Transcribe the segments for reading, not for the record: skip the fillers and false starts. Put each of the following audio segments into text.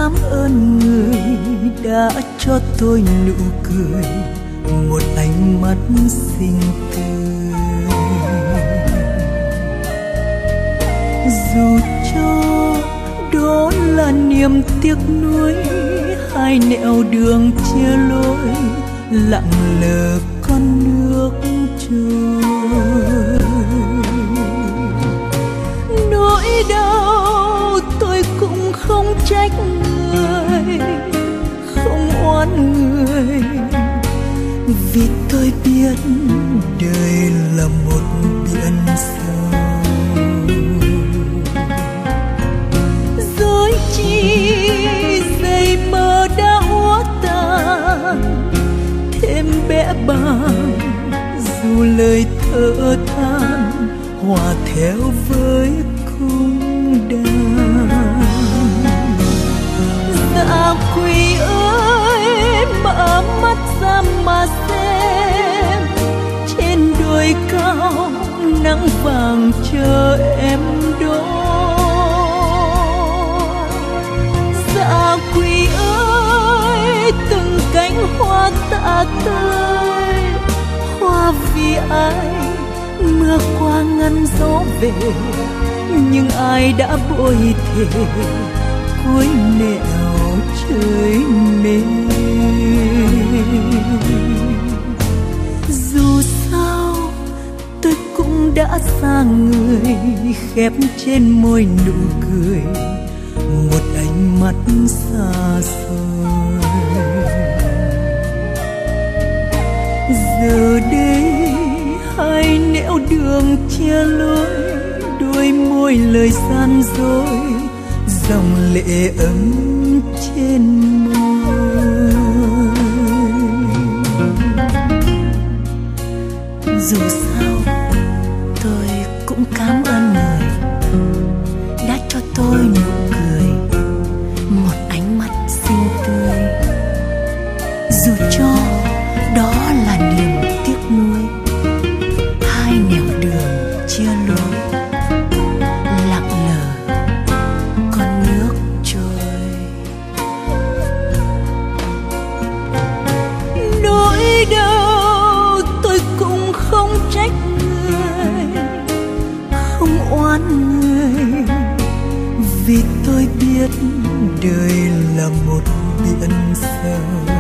cảm ơn người đã cho tôi nụ cười, một ánh mắt xinh tươi. Dù cho đó là niềm tiếc nuối, hai nẻo đường chia lối, lặng lờ con nước trôi. Nỗi đau tôi cũng không trách người, không oán người, vì tôi biết đời là một biển sâu. Dối chi giây mơ đã hóa tàn, thêm bẽ bàng dù lời thở than hòa theo với cung đàn. Dạ quỷ ơi, mở mắt ra mà xem, trên đồi cao nắng vàng chờ em đó. Dạ quỷ ơi, từng cánh hoa tạ tơi, hoa vì ai mưa qua ngăn gió về, nhưng ai đã bội thề cuối nẻo trời mê. Dù sao tôi cũng đã xa người, khép trên môi nụ cười, một ánh mắt xa xôi. Giờ đây hai nẻo đường chia lối, đôi môi lời gian dối, dòng lệ ấm trên môi. Dù sao tôi cũng cảm ơn người đã cho tôi nụ cười, một ánh mắt xinh tươi. Dù cho đó là niềm tiếc nuối, hai nẻo đường chia lối, lặng lờ con nước trôi. Nỗi đau tôi cũng không trách người, không oán người, vì tôi biết đời là một biển sâu.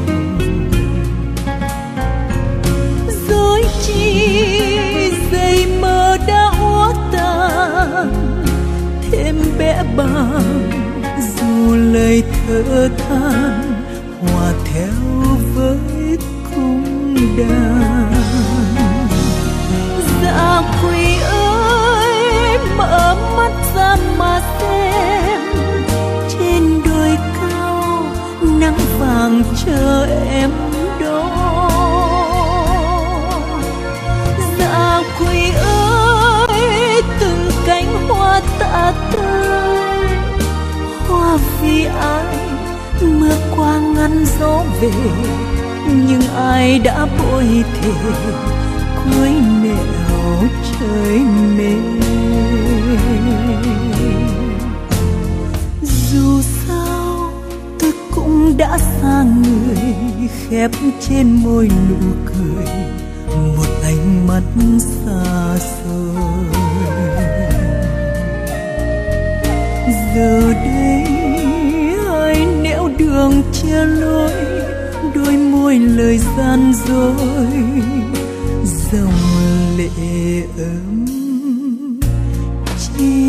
Dối chi giây mơ đã hóa tàn, thêm bẽ bàng dù lời thở than hòa theo với cung đàn. Dạ quỷ ơi, mở mắt ra mà xem, trên đồi cao nắng vàng chờ em đó. Dạ quỷ ơi, từng cánh hoa tạ tơi, hoa vì ai mưa qua ngăn gió về, nhưng ai đã bội thề cuối nẻo trời mê. Dù sao tôi cũng đã xa người, khép trên môi nụ cười, một ánh mắt xa xôi. Giờ đây hai nẻo đường chia lối, đôi môi lời gian dối, dòng lệ ấm trên